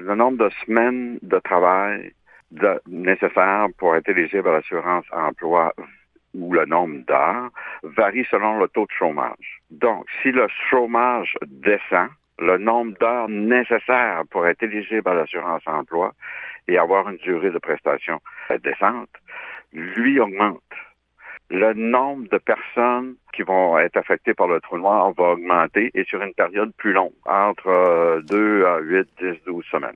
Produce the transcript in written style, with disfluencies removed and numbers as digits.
le nombre de semaines de travail nécessaires pour être éligible à l'assurance emploi ou le nombre d'heures varie selon le taux de chômage. Donc, si le chômage descend, le nombre d'heures nécessaires pour être éligible à l'assurance emploi et avoir une durée de prestation décente, lui augmente. Le nombre de personnes qui vont être affectées par le trou noir va augmenter et sur une période plus longue, entre 2 à 8, 10, 12 semaines.